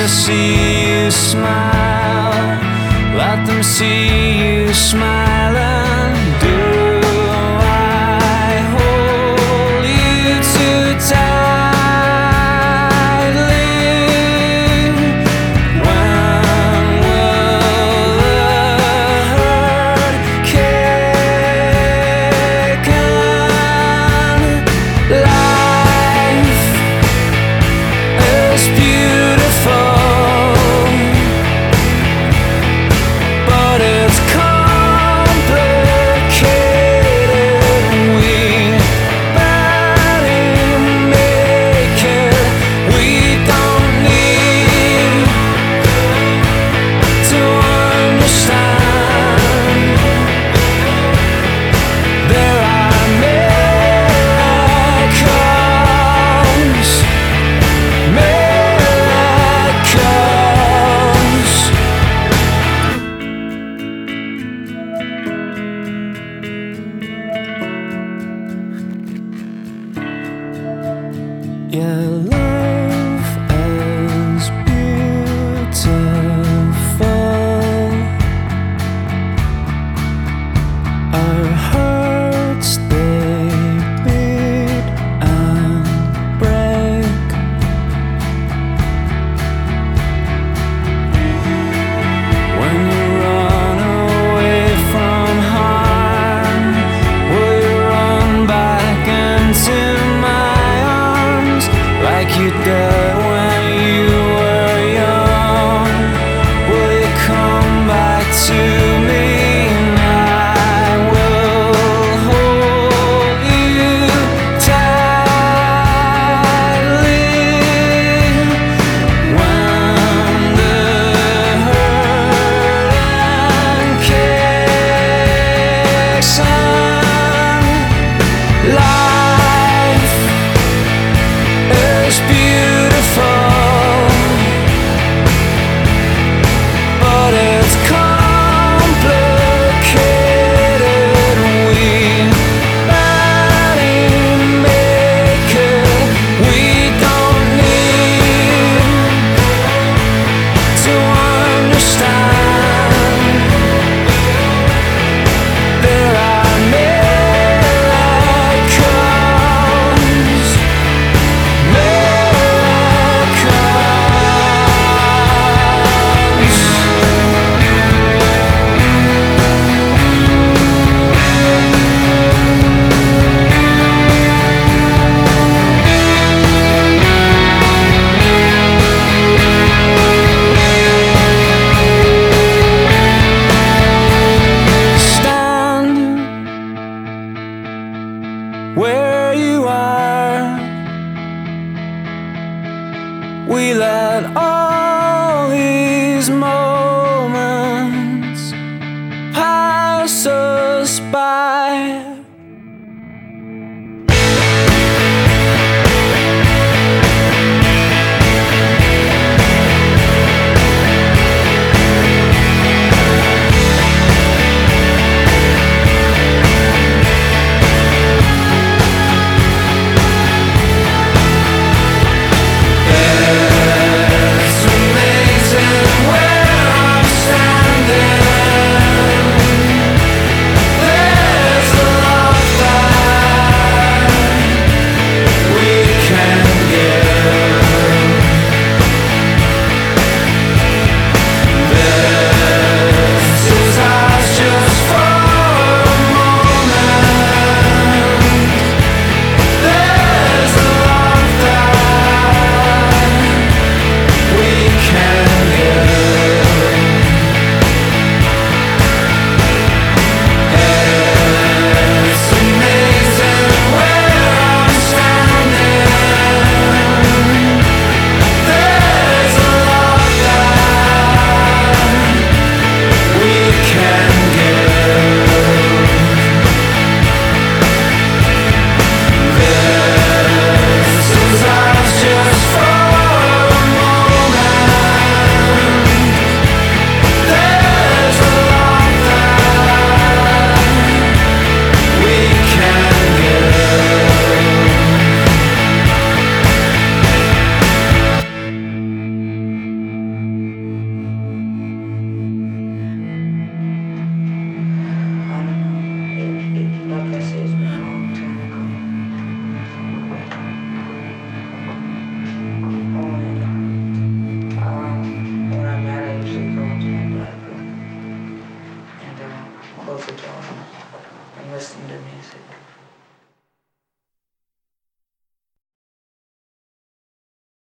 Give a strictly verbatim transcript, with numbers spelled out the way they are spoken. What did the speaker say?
see you smile. Let them see you smiling. Do I hold you too tightly? When will the hurt kick in? Life is beautiful, but it's complicated. We barely make it. We don't need to understand. There are miracles, miracles. Yeah, love is beautiful. Our hearts, they beat and break. When you run away from harm, will you run back into my arms like you did when you were young? Will you come back to me? And I will hold you tightly. When the hurting kicks in, life is beautiful, but it's complicated. We barely make it. We don't need to understand. There are miracles, miracles. Stand where you are. We let all these moments pass us by. It's amazing where I'm standing. There closer to him and listening to music.